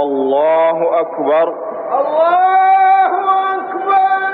الله أكبر. الله أكبر.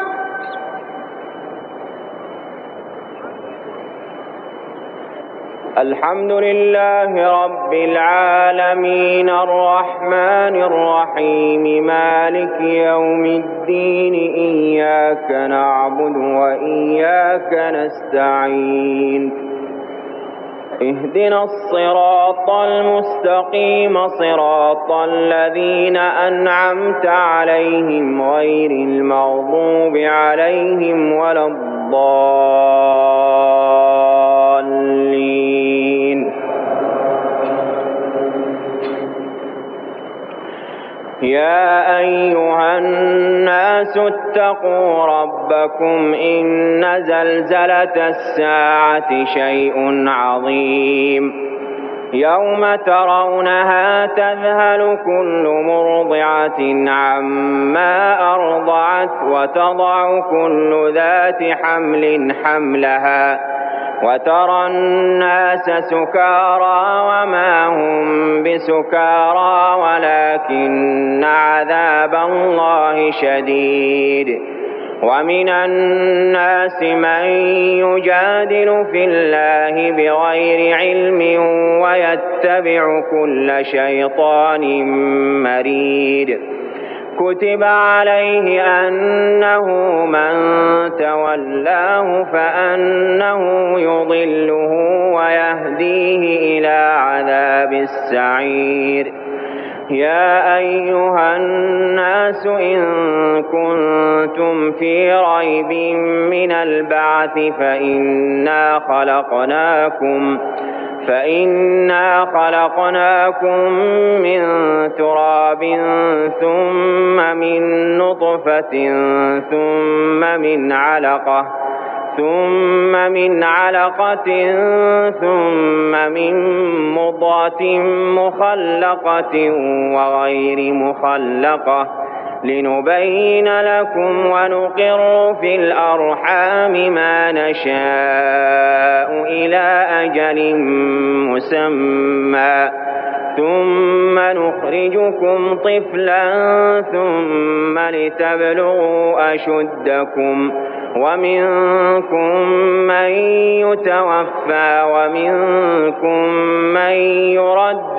الحمد لله رب العالمين الرحمن الرحيم مالك يوم الدين إياك نعبد وإياك نستعين اهدنا الصراط المستقيم صراط الذين أنعمت عليهم غير المغضوب عليهم ولا الضالين. يا أيها الناس اتقوا ربكم إن زلزلة الساعة شيء عظيم يوم ترونها تذهل كل مرضعة عما أرضعت وتضع كل ذات حمل حملها وترى الناس سكارى وما هم بسكارى ولكن عذاب الله شديد. ومن الناس من يجادل في الله بغير علم ويتبع كل شيطان مريد. كتب عليه أنه من تولاه فأنه يضله ويهديه إلى عذاب السعير. يا أيها الناس إن كنتم في ريب من البعث فإنا خلقناكم من تراب ثم من نطفة ثم من علقة ثم من مضغة مخلقة وغير مخلقة لنبين لكم ونقر في الأرحام ما نشاء إلى أجل مسمى ثم نخرجكم طفلا ثم لتبلغوا أشدكم ومنكم من يتوفى ومنكم من يرد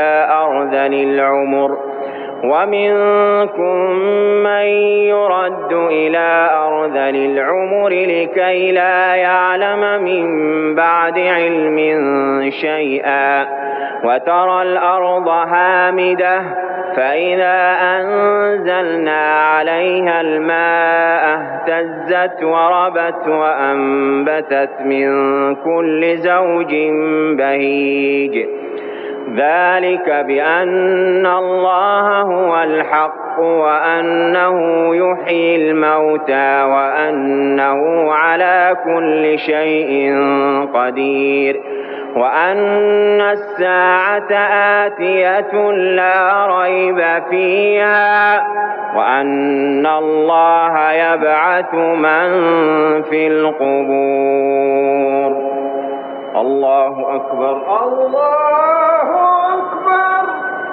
إلى أرذل العمر لكي لا يعلم من بعد علم شيئا. وترى الأرض هامدة فإذا أنزلنا عليها الماء اهتزت وربت وأنبتت من كل زوج بهيج. ذلك بأن الله هو الحق وأنه يحيي الموتى وأنه على كل شيء قدير وأن الساعة آتية لا ريب فيها وأن الله يبعث من في القبور. الله أكبر. الله أكبر.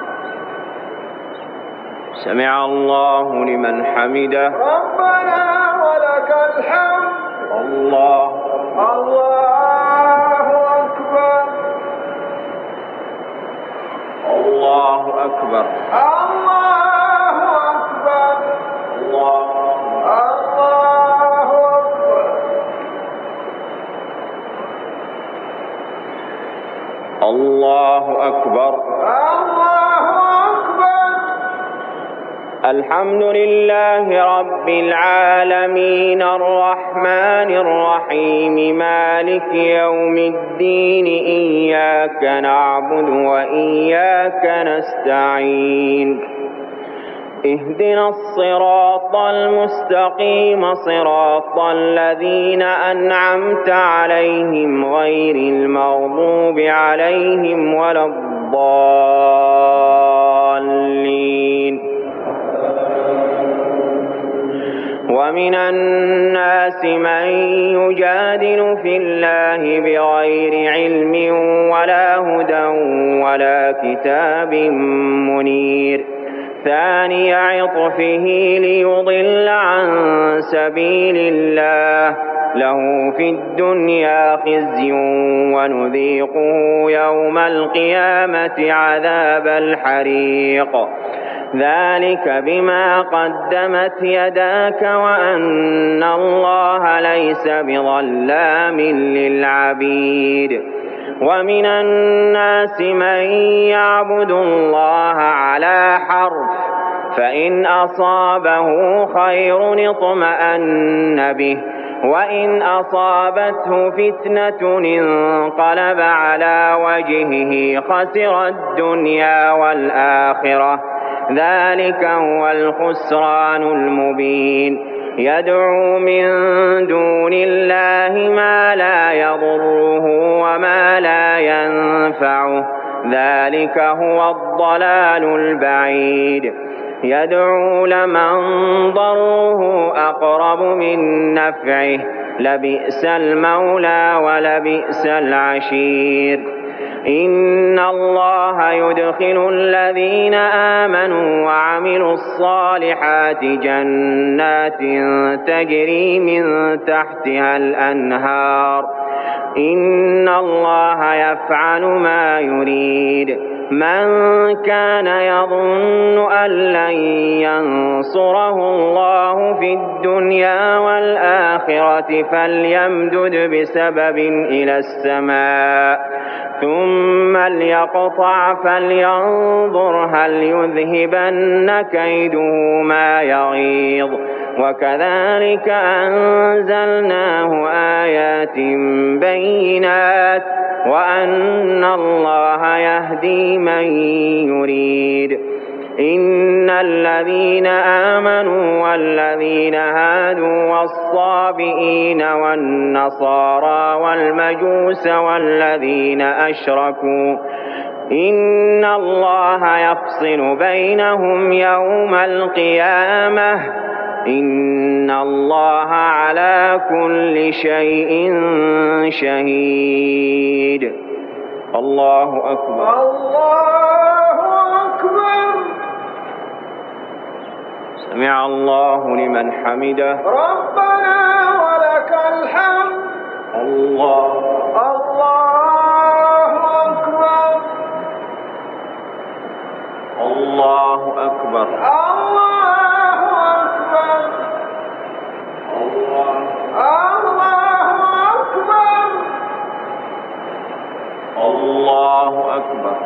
سمع الله لمن حمده. ربنا ولك الحمد. الله أكبر. الله أكبر. الله أكبر. الله أكبر. الله أكبر. الله أكبر. الحمد لله رب العالمين الرحمن الرحيم مالك يوم الدين إياك نعبد وإياك نستعين اهدنا الصراط المستقيم صراط الذين أنعمت عليهم غير المغضوب عليهم ولا الضالين. ومن الناس من يجادل في الله بغير علم ولا هدى ولا كتاب منير ثاني عطفه ليضل عن سبيل الله له في الدنيا خزي ونذيقه يوم القيامة عذاب الحريق ذلك بما قدمت يداك وأن الله ليس بظلام للعبيد ومن الناس من يعبد الله على حرف فإن أصابه خير اطمأن به وإن أصابته فتنة انقلب على وجهه خسر الدنيا والآخرة ذلك هو الخسران المبين يدعو من دون الله ما لا يضره وما لا ينفعه ذلك هو الضلال البعيد يدعو لمن ضره أقرب من نفعه لبئس المولى ولبئس العشير إن الله يدخل الذين آمنوا وعملوا الصالحات جنات تجري من تحتها الأنهار إن الله يفعل ما يريد من كان يظن أن لن ينصره الله في الدنيا والآخرة فليمدد بسبب إلى السماء ثم ليقطع فلينظر هل يذهبن كيده ما يغيظ وكذلك أنزلناه آيات بينات وأن الله يهدي من يريد إن الذين آمنوا والذين هادوا والصابئين والنصارى والمجوس والذين أشركوا إن الله يفصل بينهم يوم القيامة إن الله على كل شيء شهيد الله أكبر الله أكبر سمع الله لمن حمده ربنا ولك الحمد الله أكبر الله أكبر الله أكبر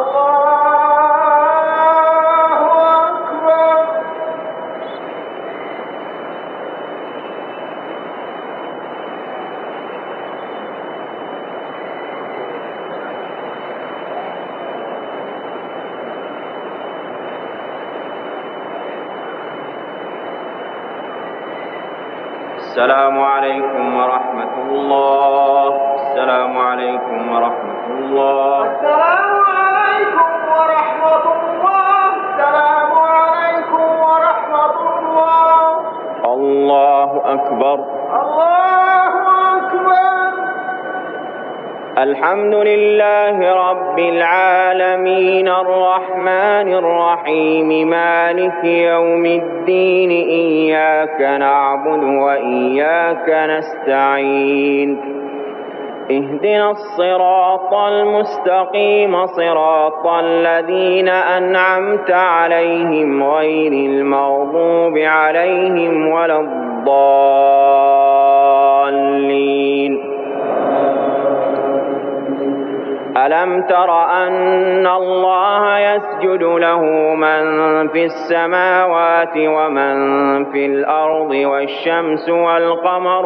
السلام عليكم ورحمة الله السلام عليكم ورحمة الله السلام عليكم ورحمة الله السلام عليكم ورحمة الله الله أكبر الله أكبر الحمد لله رب العالمين الرحمن الرحيم مالك يوم الدين إياك نعبد وإياك نستعين اهدنا الصراط المستقيم صراط الذين أنعمت عليهم غير المغضوب عليهم ولا الضالين ألم تر أن الله يسجد له من في السماوات ومن في الأرض والشمس والقمر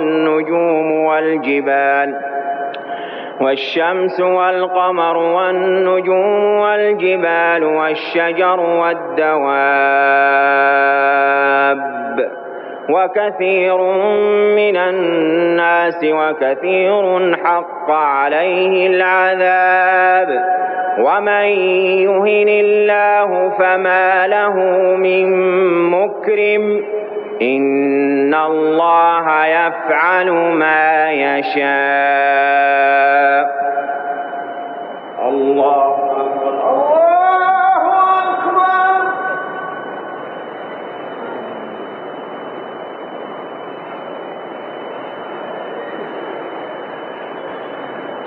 والنجوم والجبال والشجر والدواب وكثير من الناس وكثير حق عليه العذاب ومن يهن الله فما له من مكرم إن الله يفعل ما يشاء الله أكبر الله أكبر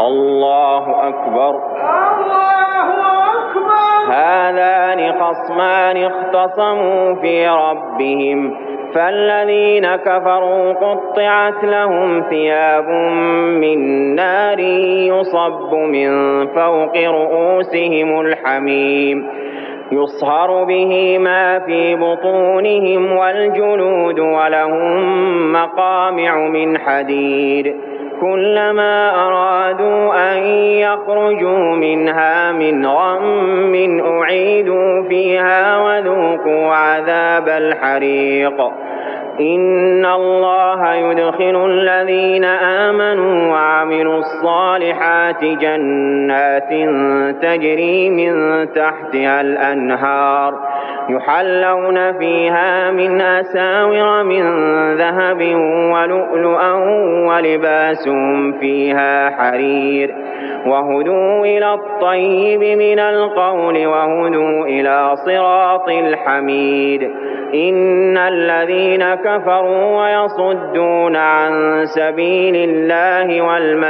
الله أكبر. الله أكبر. هذان خصمان اختصموا في ربهم فالذين كفروا قطعت لهم ثياب من نار يصب من فوق رؤوسهم الحميم يصهر به ما في بطونهم والجلود ولهم مقامع من حديد كلما أرادوا أن يخرجوا منها من غم أعيدوا فيها وذوقوا عذاب الحريق. إن الله يدخل الذين آمنوا وعملوا الصالحات جنات تجري من تحتها الأنهار يحلون فيها من أساور من ذهب ولؤلؤا ولباسهم فيها حرير وهدوا إلى الطيب من القول وهدوا إلى صراط الحميد. إن الذين كفروا ويصدون عن سبيل الله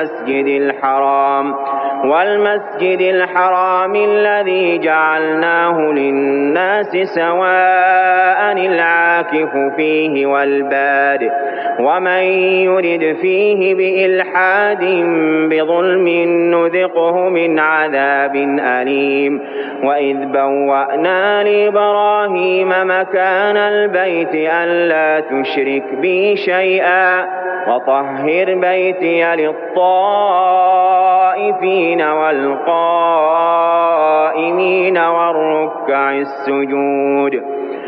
والمسجد الحرام الذي جعلناه للناس سواء العاكف فيه والباد ومن يرد فيه بإلحاد بظلم نذقه من عذاب أليم. وإذ بوأنا لإبراهيم مكان البيت ألا تشرك بي شيئا وطهر بيتي للطائفين والقائمين والركع السجود.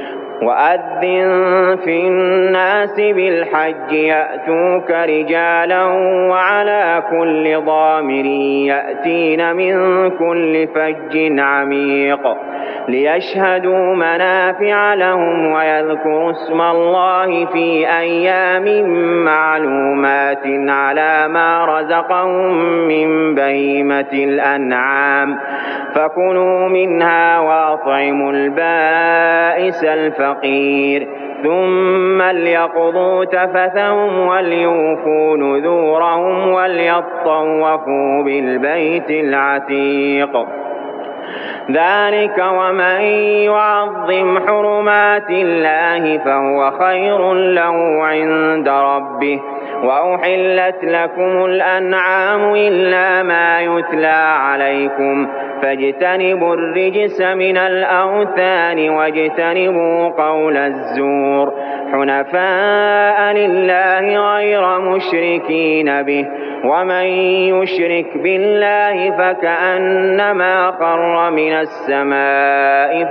وأذن في الناس بالحج يأتوك رجالا وعلى كل ضامر يأتين من كل فج عميق ليشهدوا منافع لهم ويذكروا اسم الله في أيام معلومات على ما رزقهم من بهيمة الأنعام فكلوا منها وأطعموا البائس الفقير ثم ليقضوا تفثهم وليوفوا نذورهم وليطوفوا بالبيت العتيق. ذلك ومن يعظم حرمات الله فهو خير له عند ربه. وأحلت لكم الأنعام إلا ما يتلى عليكم فاجتنبوا الرجس من الأوثان واجتنبوا قول الزور حنفاء لله غير مشركين به ومن يشرك بالله فكأنما خر من السماء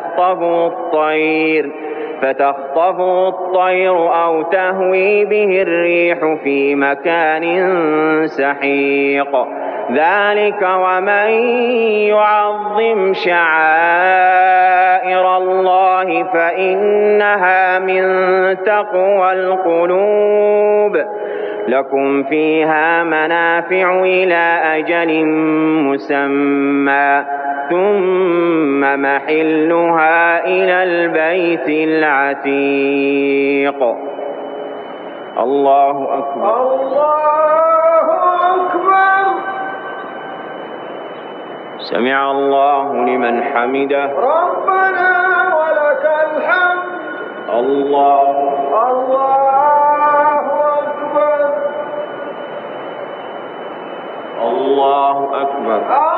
فتخطفه الطير أو تهوي به الريح في مكان سحيق. ذلك ومن يعظم شعائر الله فإنها من تقوى القلوب. لكم فيها منافع إلى أجل مسمى ثم محلها إلى البيت العتيق. الله أكبر. الله أكبر. سمع الله لمن حمده. ربنا ولك الحمد. الله أكبر. الله أكبر.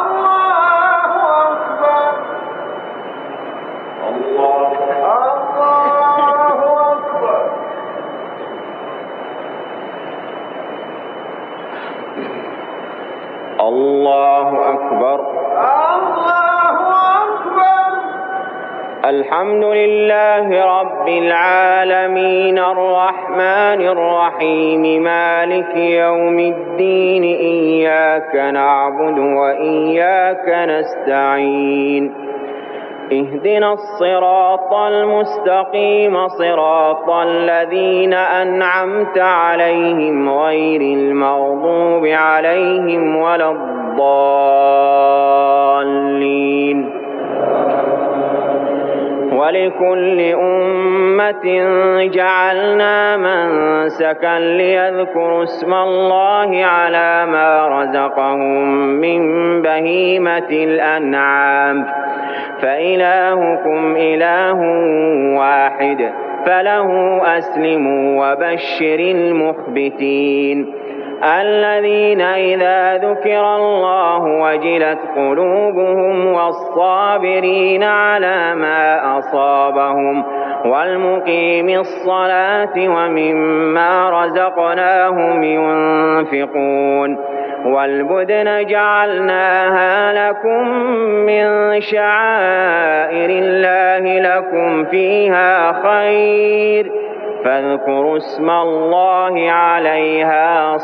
الله أكبر. الله أكبر. الحمد لله رب العالمين الرحمن الرحيم مالك يوم الدين إياك نعبد وإياك نستعين اهدنا الصراط المستقيم صراط الذين أنعمت عليهم غير المغضوب عليهم ولا الضالين ولكل أمة جعلنا منسكا ليذكروا اسم الله على ما رزقهم من بهيمة الأنعام فإلهكم إله واحد فله أسلموا وبشر المخبتين الذين إذا ذكر الله وجلت قلوبهم والصابرين على ما أصابهم والمقيم الصلاة ومما رزقناهم ينفقون والبدن جعلناها لكم من شعائر الله لكم فيها خير فاذكروا اسم الله عليها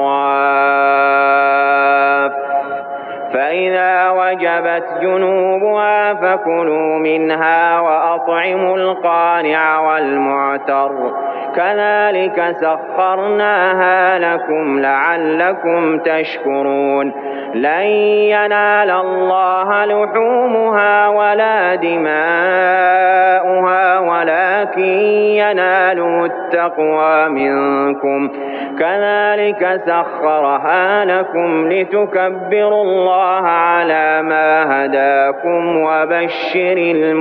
صواف فإذا وجبت جنوبها فكلوا منها وأطعموا القانع والمعتر كذلك سخرناها لكم لعلكم تشكرون لن ينال الله لحومها ولا دماؤها ولكن يناله التقوى منكم كذلك سخرها لكم لتكبروا الله على ما هداكم وبشر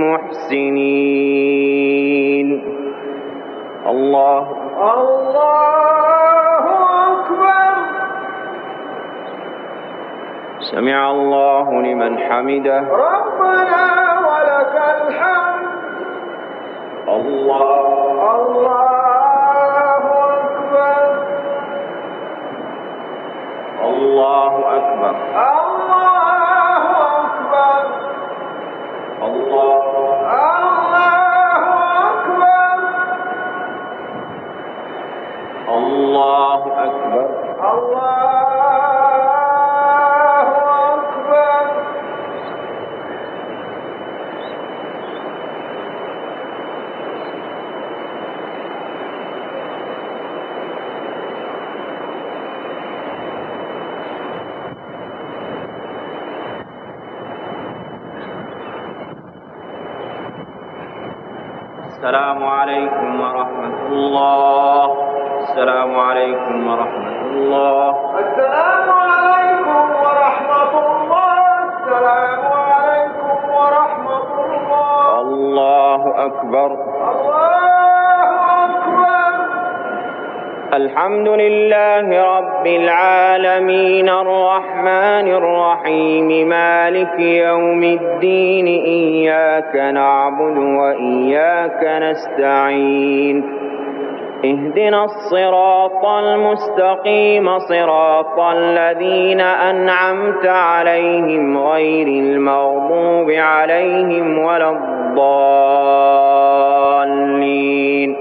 المحسنين الله أكبر. سمع الله لمن حمده ربنا ولك الحمد. الله أكبر. الله أكبر. الله الله أكبر. السلام عليكم ورحمة الله. السلام عليكم ورحمة الله. السلام عليكم ورحمة الله. السلام عليكم ورحمة الله. الله أكبر. أكبر. الحمد لله رب العالمين الرحمن الرحيم مالك يوم الدين إياك نعبد وإياك نستعين اهدنا الصراط المستقيم صراط الذين أنعمت عليهم غير المغضوب عليهم ولا الضالين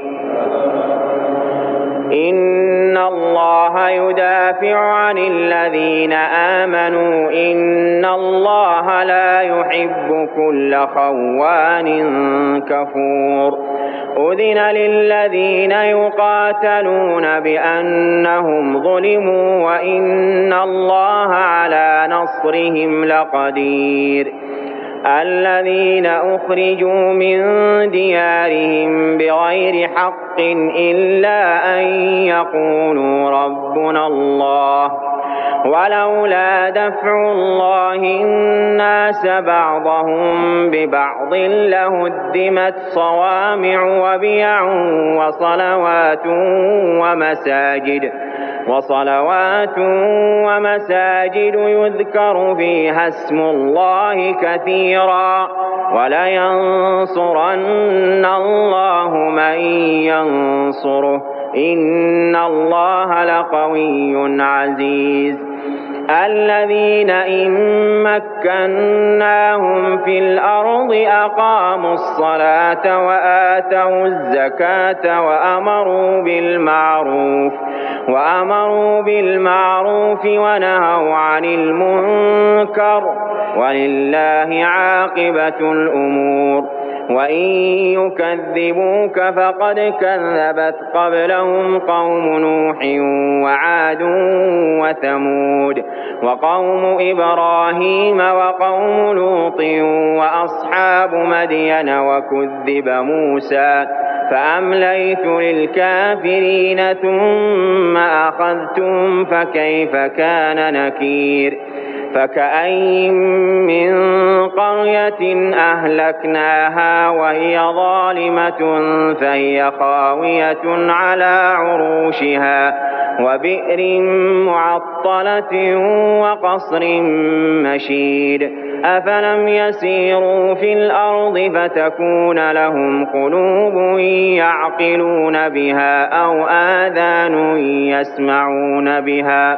إن الله يدافع عن الذين آمنوا إن الله لا يحب كل خوان كفور أذن للذين يقاتلون بأنهم ظلموا وإن الله على نصرهم لقدير الذين أخرجوا من ديارهم بغير حق إلا أن يقولوا ربنا الله ولولا دفع الله الناس بعضهم ببعض لهدمت صوامع وبيع وصلوات ومساجد يذكر فيها اسم الله كثيرا ولينصرن الله من ينصره إن الله لقوي عزيز الذين إن مكناهم في الأرض أقاموا الصلاة وآتوا الزكاة وأمروا بالمعروف ونهوا عن المنكر ولله عاقبة الأمور وإن يكذبوك فقد كذبت قبلهم قوم نوح وعاد وثمود وقوم إبراهيم وقوم لوط وأصحاب مدين وكذب موسى فأمليت للكافرين ثم أخذتهم فكيف كان نكير فكأين من قرية أهلكناها وهي ظالمة فهي خاوية على عروشها وبئر معطلة وقصر مشيد أفلم يسيروا في الأرض فتكون لهم قلوب يعقلون بها أو آذان يسمعون بها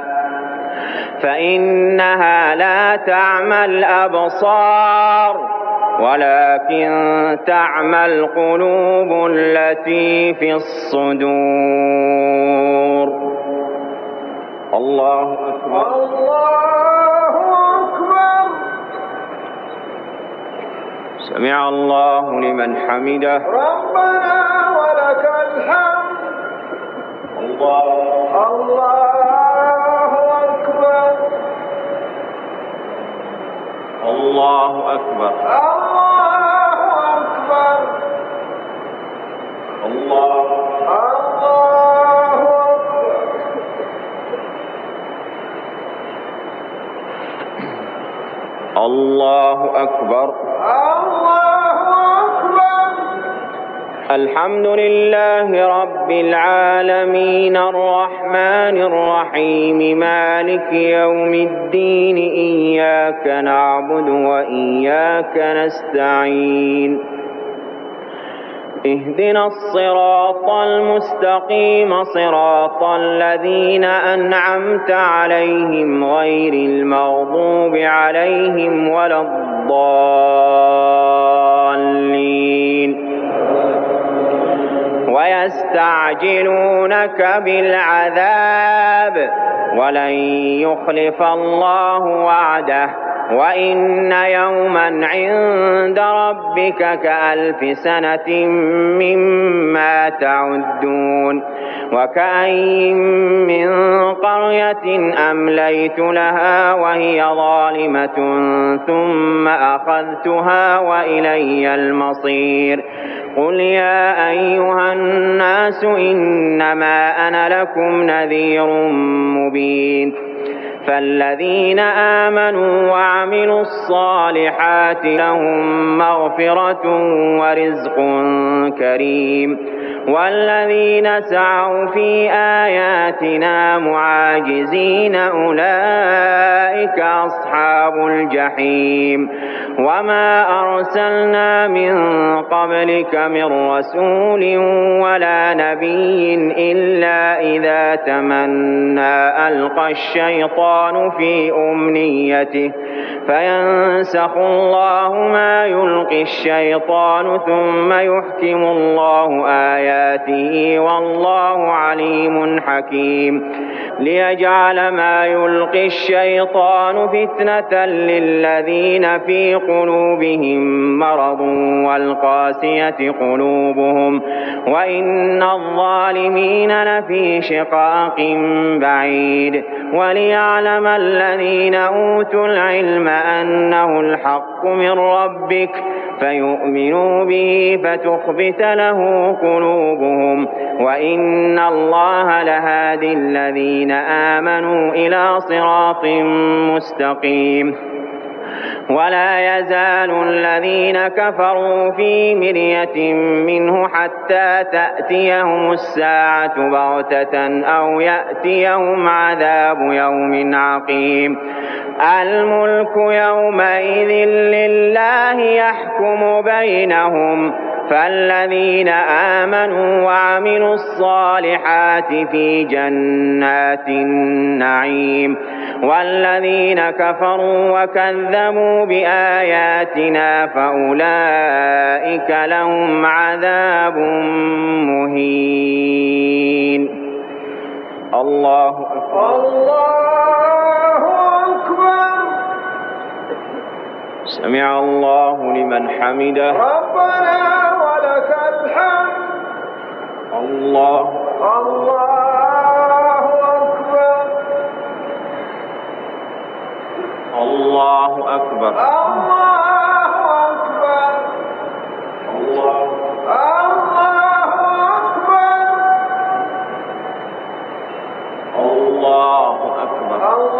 فإنها لا تعمى الأبصار ولكن تعمى القلوب التي في الصدور. الله أكبر. الله أكبر. سمع الله لمن حمده. ربنا ولك الحمد. الله أكبر. الله أكبر. الله أكبر. الله أكبر. الله أكبر. الحمد لله رب العالمين الرحمن الرحيم مالك يوم الدين إياك نعبد وإياك نستعين اهدنا الصراط المستقيم صراط الذين أنعمت عليهم غير المغضوب عليهم ولا الضالين ويستعجلونك بالعذاب ولن يخلف الله وعده وإن يوما عند ربك كألف سنة مما تعدون وكأين من قرية أمليت لها وهي ظالمة ثم أخذتها وإلي المصير قل يا أيها الناس إنما أنا لكم نذير مبين فالذين آمنوا وعملوا الصالحات لهم مغفرة ورزق كريم والذين سعوا في آياتنا معاجزين أولئك أصحاب الجحيم وما أرسلنا من قبلك من رسول ولا نبي إلا إذا تمنى ألقى الشيطان في أمنيته فينسخ الله ما يلقي الشيطان ثم يحكم الله آياته والله عليم حكيم ليجعل ما يلقي الشيطان فتنة للذين في قلوبهم مرض والقاسية قلوبهم وإن الظالمين لفي شقاق بعيد وليعلم الذين أوتوا العلم أنه الحق من ربك فيؤمنوا به فتخبت له قلوبهم وإن الله لهادي الذين آمنوا إلى صراط مستقيم ولا يزال الذين كفروا في مرية منه حتى تأتيهم الساعة بغتة أو يأتيهم عذاب يوم عقيم الملك يومئذ لله يحكم بينهم فالذين آمنوا وعملوا الصالحات في جنات النعيم والذين كفروا وكذبوا بآياتنا فأولئك لهم عذاب مهين. الله أكبر. الله أكبر. سمع الله لمن حمده. ربنا ولك الحمد. الله أكبر. الله أكبر. الله أكبر.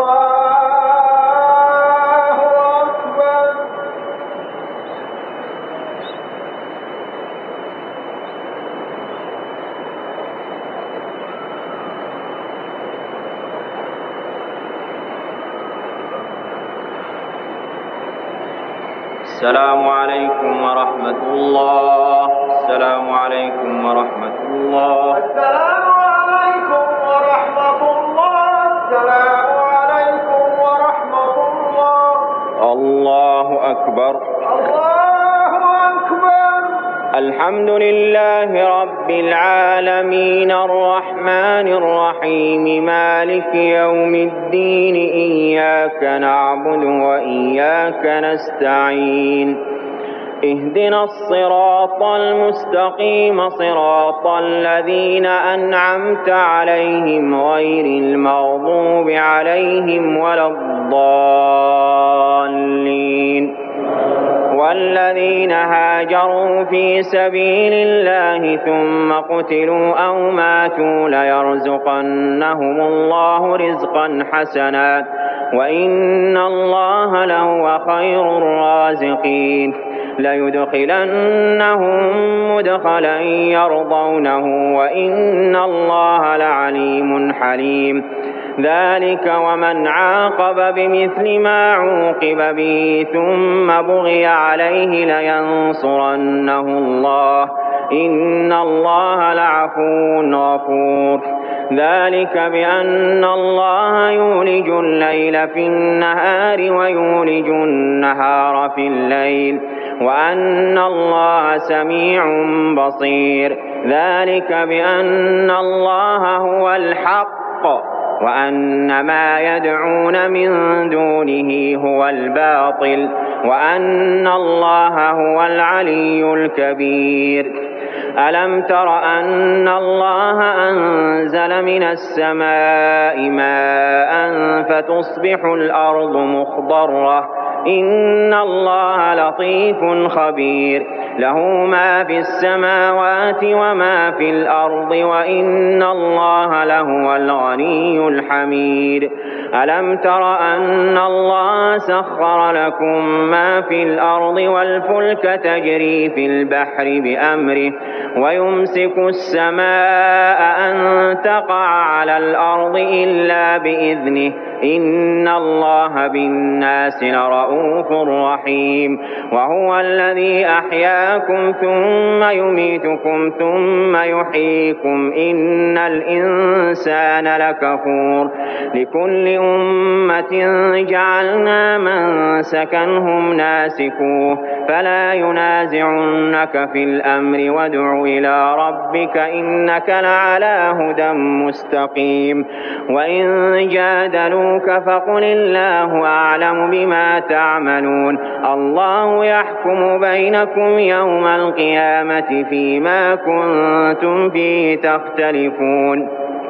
السلام عليكم ورحمة الله. السلام عليكم ورحمة الله. السلام عليكم ورحمة الله. السلام عليكم ورحمة الله. الله أكبر. الله أكبر. الحمد لله رب العالمين الرحمن الرحيم مالك يوم الدين إياك نعبد وإياك نستعين اهدنا الصراط المستقيم صراط الذين أنعمت عليهم غير المغضوب عليهم ولا الضالين والذين هاجروا في سبيل الله ثم قتلوا أو ماتوا ليرزقنهم الله رزقا حسنا وإن الله لهو خير الرازقين ليدخلنهم مدخلا يرضونه وإن الله لعليم حليم ذلك ومن عاقب بمثل ما عوقب به ثم بغي عليه لينصرنه الله إن الله لعفو غفور ذلك بأن الله يولج الليل في النهار ويولج النهار في الليل وأن الله سميع بصير ذلك بأن الله هو الحق وأن ما يدعون من دونه هو الباطل وأن الله هو العلي الكبير ألم تر أن الله أنزل من السماء ماء فتصبح الأرض مخضرة إن الله لطيف خبير له ما في السماوات وما في الأرض وإن الله لهو الغني الحميد ألم تر أن الله سخر لكم ما في الأرض والفلك تجري في البحر بأمره ويمسك السماء أن تقع على الأرض إلا بإذنه إن الله بالناس لرؤوف رحيم وهو الذي أحياكم ثم يميتكم ثم يحييكم إن الإنسان لكفور لكل أمة جعلنا منسكنهم ناسكوه فلا ينازعنك في الأمر وادع إلى ربك إنك لعلى هدى مستقيم وإن جادلوك فقل الله أعلم بما تعملون الله يحكم بينكم يوم القيامة فيما كنتم فيه تختلفون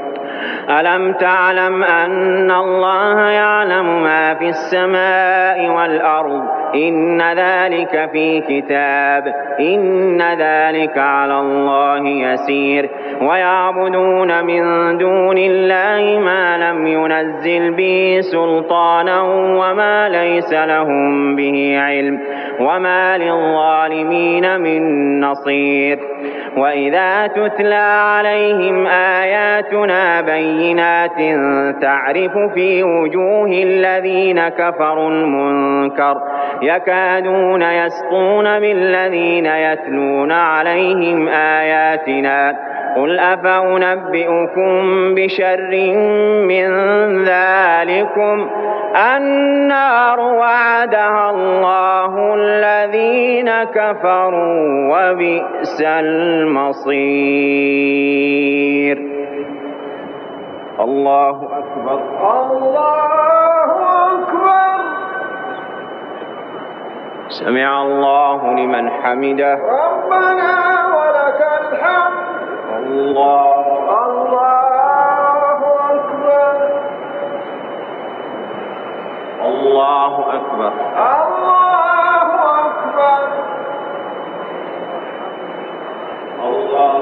ألم تعلم أن الله يعلم ما في السماء والأرض إن ذلك في كتاب إن ذلك على الله يسير ويعبدون من دون الله ما لم ينزل به سلطانا وما ليس لهم به علم وما للظالمين من نصير وإذا تتلى عليهم آياتنا بينات تعرف في وجوه الذين كفروا المنكر يكادون يسطون بالذين يتلون عليهم آياتنا قل أفأنبئكم بشر من ذلكم النار وعدها الله الذين كفروا وبئس المصير. الله أكبر. الله أكبر. سمع الله لمن حمده. ربنا ولك الحمد. الله أكبر. الله أكبر. الله أكبر. الله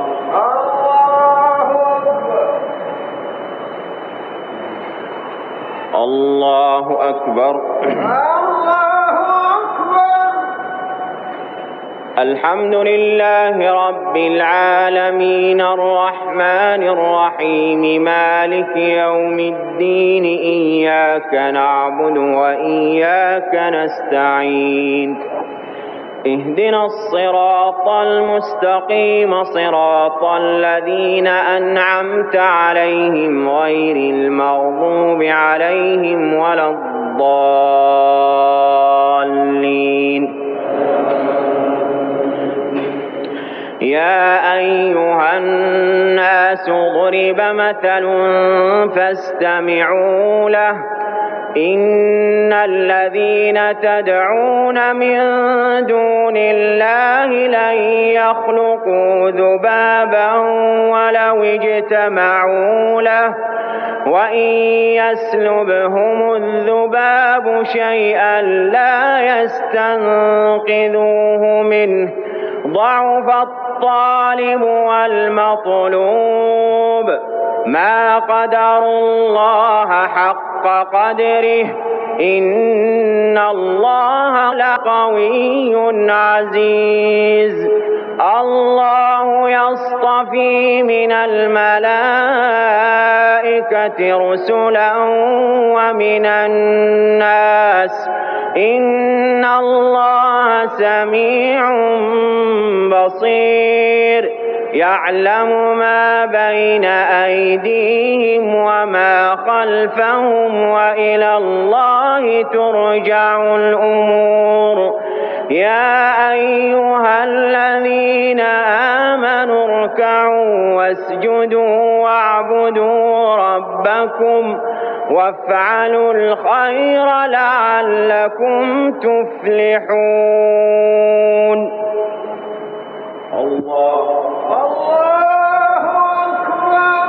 أكبر. الله أكبر. الحمد لله رب العالمين الرحمن الرحيم مالك يوم الدين إياك نعبد وإياك نستعين اهدنا الصراط المستقيم صراط الذين أنعمت عليهم غير المغضوب عليهم ولا الضالين. يا أيها الناس ضرب مثل فاستمعوا له إن الذين تدعون من دون الله لن يخلقوا ذبابا ولو اجتمعوا له وإن يسلبهم الذباب شيئا لا يستنقذوه منه ضعف الطالب والمطلوب ما قدروا الله حق قدره إن الله لقوي عزيز. الله يصطفي من الملائكة رسلا ومن الناس إن الله سميع بصير يعلم ما بين أيديهم وما خلفهم وإلى الله ترجع الأمور. يا أيها الذين آمنوا اركعوا واسجدوا واعبدوا ربكم وافعلوا الخير لعلكم تفلحون. الله أكبر.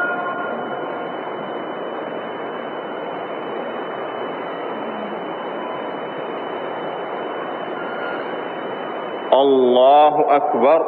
الله أكبر.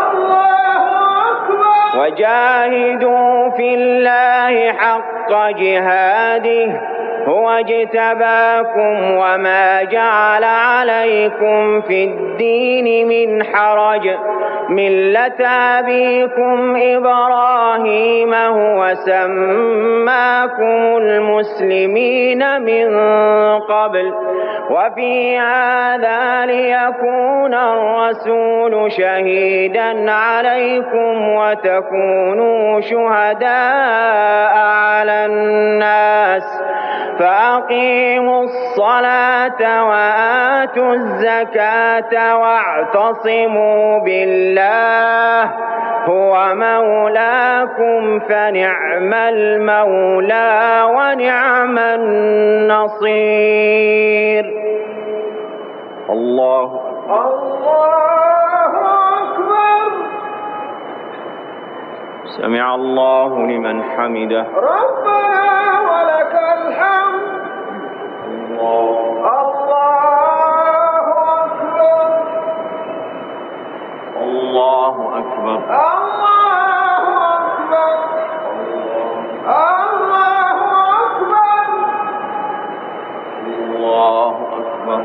وجاهدوا في الله حق جهاده هو اجتباكم وما جعل عليكم في الدين من حرج ملة أبيكم إبراهيم هو سماكم المسلمين من قبل وفي هذا ليكون الرسول شهيدا عليكم وتكونوا شهداء على الناس فأقيموا الصلاة وآتوا الزكاة واعتصموا بالله هو مولاكم فنعم المولى ونعم النصير. الله أكبر. سمع الله لمن حمده. ربنا ولك الحمد. الله أكبر. الله أكبر. الله أكبر.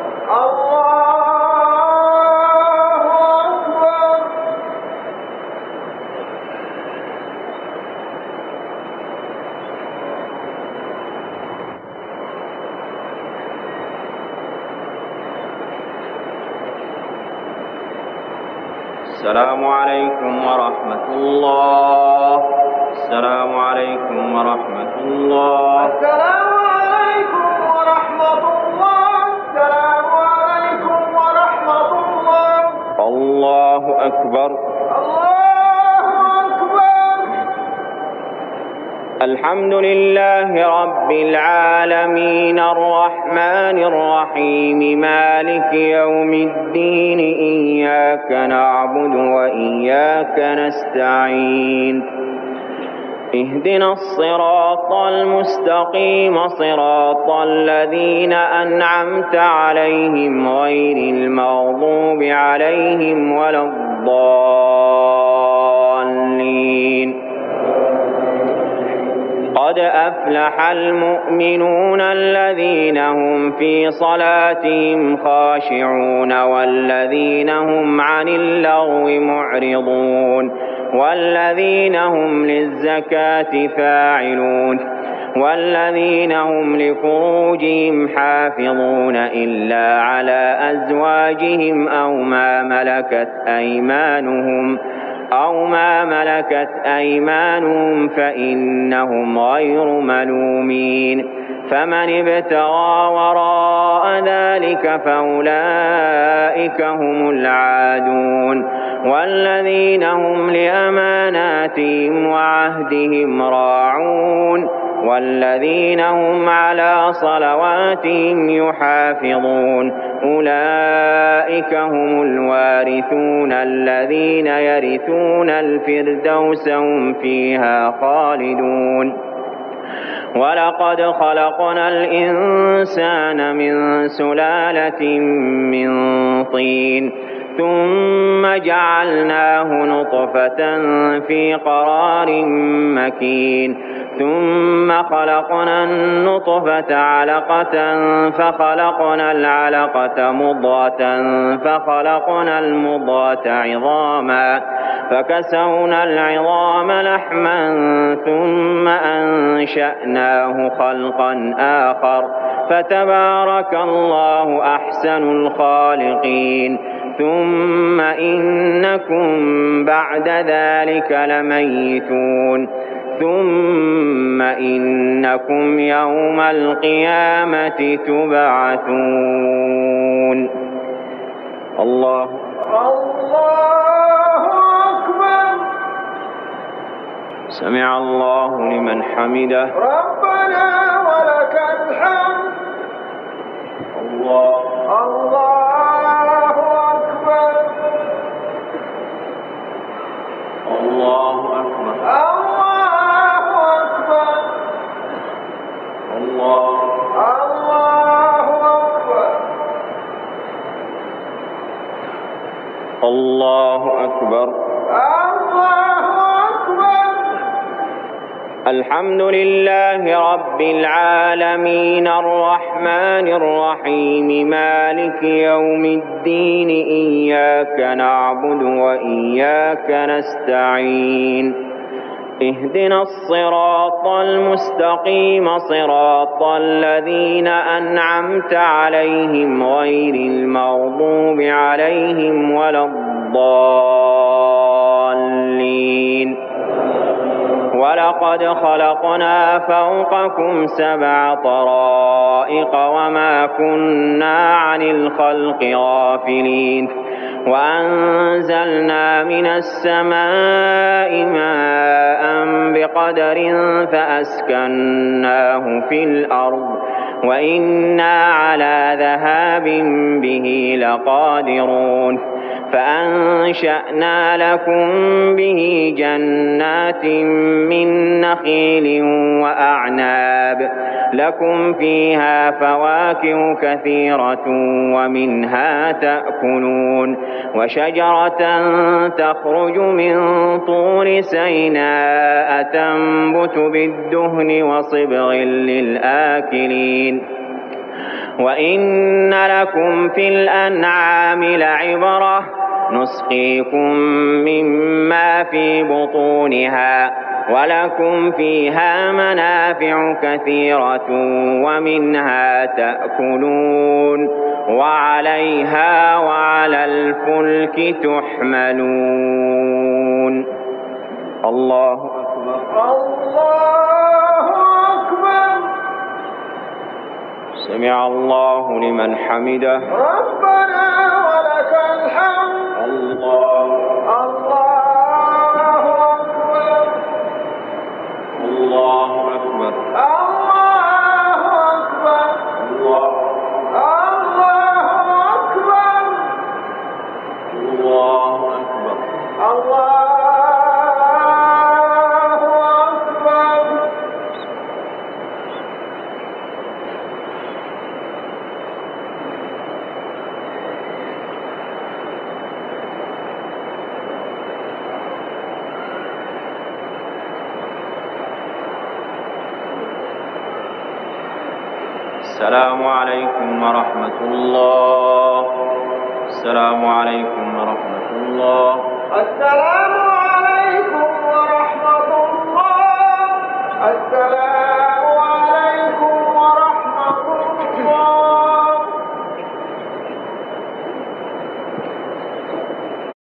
السلام عليكم ورحمة الله. السلام عليكم ورحمة الله. السلام عليكم ورحمة الله. السلام عليكم ورحمة الله. الله أكبر. الله أكبر. الحمد لله رب العالمين الرحمن الرحيم مالك يوم الدين إياك نعبد وإياك نستعين اهدنا الصراط المستقيم صراط الذين أنعمت عليهم غير المغضوب عليهم ولا الضالين قد أفلح المؤمنون الذين هم في صلاتهم خاشعون والذين هم عن اللغو معرضون والذين هم للزكاة فاعلون والذين هم لفروجهم حافظون إلا على أزواجهم أو ما ملكت أيمانهم فإنهم غير ملومين فمن ابتغى وراء ذلك فأولئك هم العادون والذين هم لأماناتهم وعهدهم راعون والذين هم على صلواتهم يحافظون أولئك هم الوارثون الذين يرثون الفردوس هم فيها خالدون ولقد خلقنا الإنسان من سلالة من طين ثم جعلناه نطفة في قرار مكين ثم خلقنا النطفة علقة فخلقنا العلقة مضغة فخلقنا المضغة عظاما فكسونا العظام لحما ثم أنشأناه خلقا آخر فتبارك الله أحسن الخالقين ثم إنكم بعد ذلك لميتون ثم إنكم يوم القيامة تبعثون الله أكبر سمع الله لمن حمده ربنا ولك الحمد الله أكبر الله أكبر الله أكبر الله أكبر الحمد لله رب العالمين الرحمن الرحيم مالك يوم الدين إياك نعبد وإياك نستعين اهدنا الصراط المستقيم صراط الذين أنعمت عليهم غير المغضوب عليهم ولا الضالين ولقد خلقنا فوقكم 7 طرائق وما كنا عن الخلق غافلين وأنزلنا من السماء ماء بقدر فأسكناه في الأرض وإنا على ذهاب به لقادرون فأنشأنا لكم به جنات من نخيل وأعناب لكم فيها فواكه كثيرة ومنها تأكلون وشجرة تخرج من طور سيناء تنبت بالدهن وصبغ للآكلين وإن لكم في الأنعام لعبرة نسقيكم مما في بطونها ولكم فيها منافع كثيرة ومنها تأكلون وعليها وعلى الفلك تحملون الله أكبر سمع الله لمن حمده ربنا ولك الحمد الله أكبر الله السلام عليكم ورحمة الله. السلام عليكم ورحمة الله. السلام عليكم ورحمة الله. السلام